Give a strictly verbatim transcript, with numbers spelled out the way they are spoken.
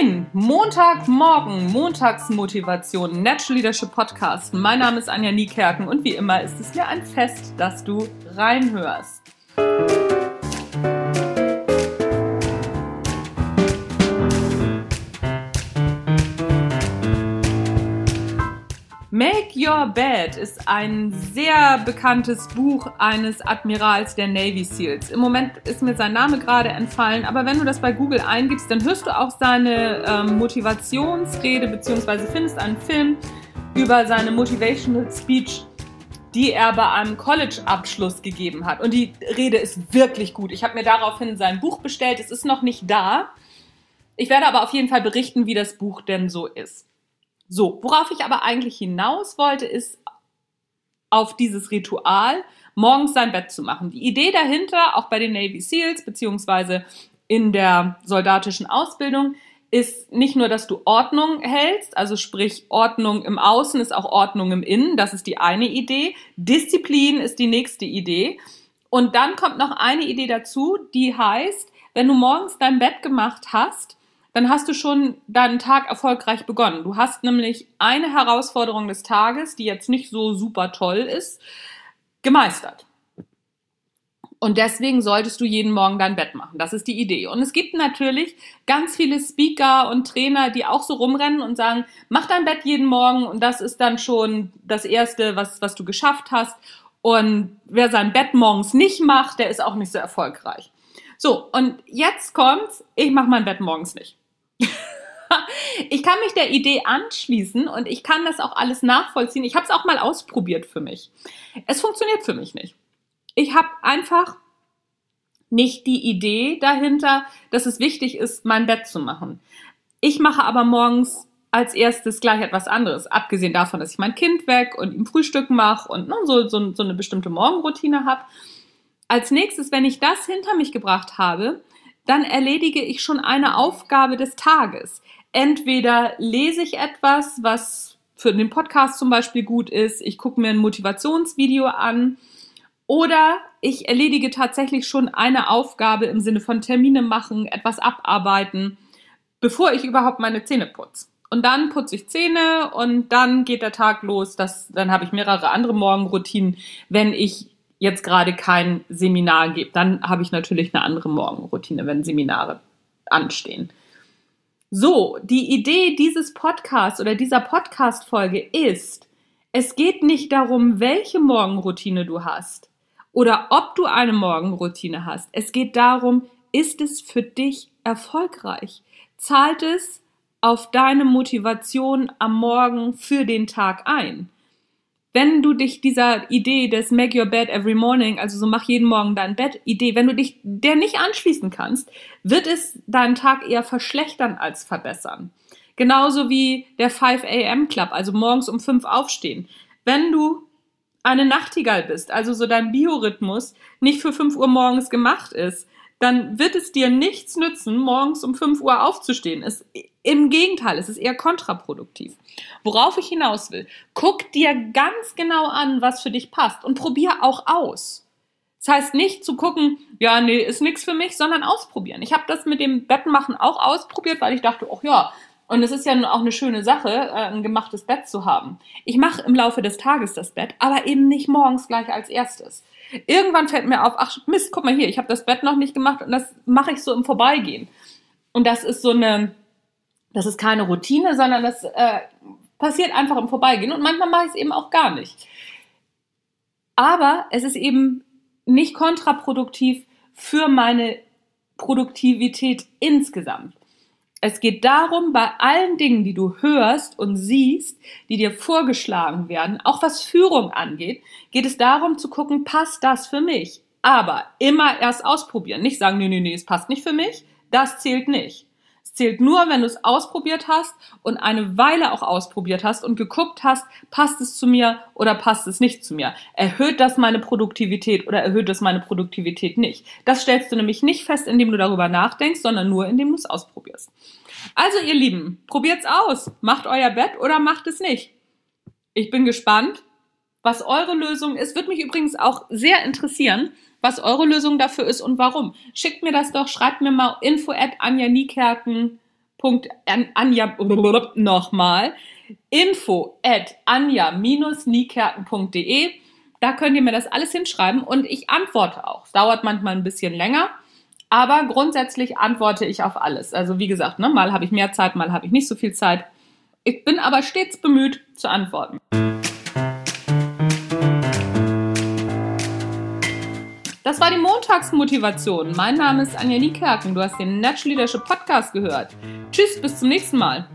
Moin, Montagmorgen, Montagsmotivation, Natural Leadership Podcast. Mein Name ist Anja Niekerken und wie immer ist es mir ein Fest, dass du reinhörst. Make Your Bed ist ein sehr bekanntes Buch eines Admirals der Navy Seals. Im Moment ist mir sein Name gerade entfallen, aber wenn du das bei Google eingibst, dann hörst du auch seine ähm, Motivationsrede bzw. findest einen Film über seine Motivational Speech, die er bei einem College-Abschluss gegeben hat. Und die Rede ist wirklich gut. Ich habe mir daraufhin sein Buch bestellt. Es ist noch nicht da. Ich werde aber auf jeden Fall berichten, wie das Buch denn so ist. So, worauf ich aber eigentlich hinaus wollte, ist auf dieses Ritual, morgens sein Bett zu machen. Die Idee dahinter, auch bei den Navy Seals beziehungsweise in der soldatischen Ausbildung, ist nicht nur, dass du Ordnung hältst, also sprich Ordnung im Außen ist auch Ordnung im Innen, das ist die eine Idee. Disziplin ist die nächste Idee. Und dann kommt noch eine Idee dazu, die heißt, wenn du morgens dein Bett gemacht hast, dann hast du schon deinen Tag erfolgreich begonnen. Du hast nämlich eine Herausforderung des Tages, die jetzt nicht so super toll ist, gemeistert. Und deswegen solltest du jeden Morgen dein Bett machen. Das ist die Idee. Und es gibt natürlich ganz viele Speaker und Trainer, die auch so rumrennen und sagen, mach dein Bett jeden Morgen und das ist dann schon das Erste, was, was du geschafft hast. Und wer sein Bett morgens nicht macht, der ist auch nicht so erfolgreich. So, und jetzt kommt's, ich mache mein Bett morgens nicht. Ich kann mich der Idee anschließen und ich kann das auch alles nachvollziehen. Ich habe es auch mal ausprobiert für mich. Es funktioniert für mich nicht. Ich habe einfach nicht die Idee dahinter, dass es wichtig ist, mein Bett zu machen. Ich mache aber morgens als erstes gleich etwas anderes. Abgesehen davon, dass ich mein Kind weg und ihm Frühstück mache und ne, so, so, so eine bestimmte Morgenroutine habe. Als nächstes, wenn ich das hinter mich gebracht habe, dann erledige ich schon eine Aufgabe des Tages. Entweder lese ich etwas, was für den Podcast zum Beispiel gut ist, ich gucke mir ein Motivationsvideo an oder ich erledige tatsächlich schon eine Aufgabe im Sinne von Termine machen, etwas abarbeiten, bevor ich überhaupt meine Zähne putze. Und dann putze ich Zähne und dann geht der Tag los. Das, dann habe ich mehrere andere Morgenroutinen, wenn ich jetzt gerade kein Seminar gibt, dann habe ich natürlich eine andere Morgenroutine, wenn Seminare anstehen. So, die Idee dieses Podcasts oder dieser Podcast-Folge ist, es geht nicht darum, welche Morgenroutine du hast oder ob du eine Morgenroutine hast. Es geht darum, ist es für dich erfolgreich? Zahlt es auf deine Motivation am Morgen für den Tag ein? Wenn du dich dieser Idee des Make Your Bed Every Morning, also so mach jeden Morgen dein Bett, Idee, wenn du dich der nicht anschließen kannst, wird es deinen Tag eher verschlechtern als verbessern. Genauso wie der five a m Club, also morgens um fünf aufstehen. Wenn du eine Nachtigall bist, also so dein Biorhythmus nicht für fünf Uhr morgens gemacht ist, dann wird es dir nichts nützen, morgens um fünf Uhr aufzustehen. Es, im Gegenteil, es ist eher kontraproduktiv. Worauf ich hinaus will, guck dir ganz genau an, was für dich passt und probier auch aus. Das heißt nicht zu gucken, ja, nee, ist nichts für mich, sondern ausprobieren. Ich habe das mit dem Bettmachen auch ausprobiert, weil ich dachte, ach ja, und es ist ja auch eine schöne Sache, ein gemachtes Bett zu haben. Ich mache im Laufe des Tages das Bett, aber eben nicht morgens gleich als erstes. Irgendwann fällt mir auf, ach Mist, guck mal hier, ich habe das Bett noch nicht gemacht und das mache ich so im Vorbeigehen. Und das ist so eine, das ist keine Routine, sondern das äh, passiert einfach im Vorbeigehen und manchmal mache ich es eben auch gar nicht. Aber es ist eben nicht kontraproduktiv für meine Produktivität insgesamt. Es geht darum, bei allen Dingen, die du hörst und siehst, die dir vorgeschlagen werden, auch was Führung angeht, geht es darum zu gucken, passt das für mich? Aber immer erst ausprobieren. Nicht sagen, nee, nee, nee, es passt nicht für mich. Das zählt nicht. Es zählt nur, wenn du es ausprobiert hast und eine Weile auch ausprobiert hast und geguckt hast, passt es zu mir oder passt es nicht zu mir? Erhöht das meine Produktivität oder erhöht das meine Produktivität nicht? Das stellst du nämlich nicht fest, indem du darüber nachdenkst, sondern nur, indem du es ausprobierst. Also ihr Lieben, probiert's aus. Macht euer Bett oder macht es nicht. Ich bin gespannt, was eure Lösung ist. Würde mich übrigens auch sehr interessieren, was eure Lösung dafür ist und warum. Schickt mir das doch, schreibt mir mal info at anja niekerken Anja, nochmal, info at anja-niekerken punkt de. Da könnt ihr mir das alles hinschreiben und ich antworte auch. Es dauert manchmal ein bisschen länger, aber grundsätzlich antworte ich auf alles. Also wie gesagt, ne, mal habe ich mehr Zeit, mal habe ich nicht so viel Zeit. Ich bin aber stets bemüht zu antworten. Das war die Montagsmotivation. Mein Name ist Anja Niekerken. Du hast den Natural Leadership Podcast gehört. Tschüss, bis zum nächsten Mal.